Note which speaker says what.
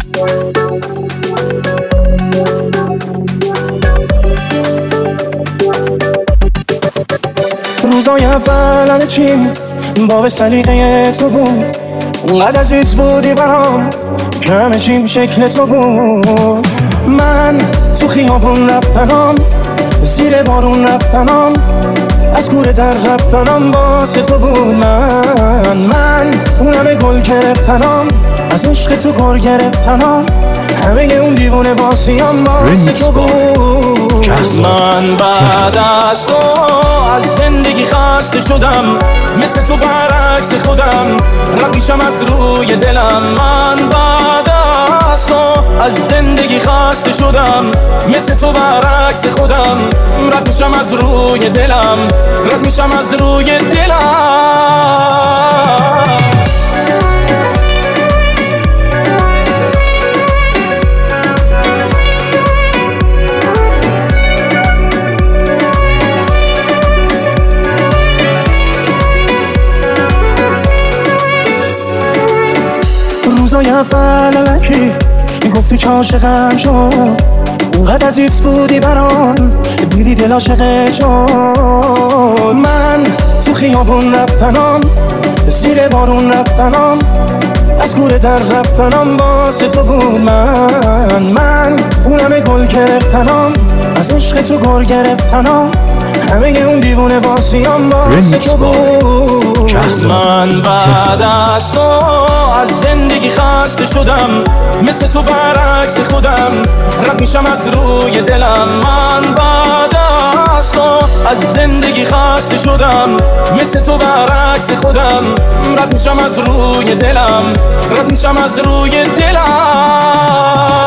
Speaker 1: روزای اول همه چیم با سلیقه تو بود، اونقدر عزیز بودی برام که همه چیم شکل تو بود. من تو خیابون رفتنم، زیر بارون رفتنم، از کوره در رفتنم واسه تو بود. من اون همه گل گرفتنم، از عشق تو گل گرفتنم، همه اون دیوونه باسیم واسه تو بود. من بعد از تو از زندگی خسته شدم، مثل تو برعکس خودم رد میشم از روی دلم. من بعد از تو از زندگی خسته شدم، مثل تو برعکس خودم رد میشم از روی دلم، رد میشم از روی دلم. روزای اول الکی گفتی که عاشقم شد، اونقدر عزیز بودی برام دیدی دل عاشقت شد. من تو خیابون رفتنم، زیر بارون رفتنم، از کوره در رفتنم واسه تو بود. من اون همه گل گرفتنم، از عشق تو گل گرفتنم، همه اون دیوونه باسیم واسه تو بود. من بعد از تو از زندگی خسته شدم، مثل تو برعکس خودم رد میشم از روی دلم. من بعد از تو از زندگی خسته شدم، مثل تو برعکس خودم رد میشم از روی دلم، رد میشم از روی دلم.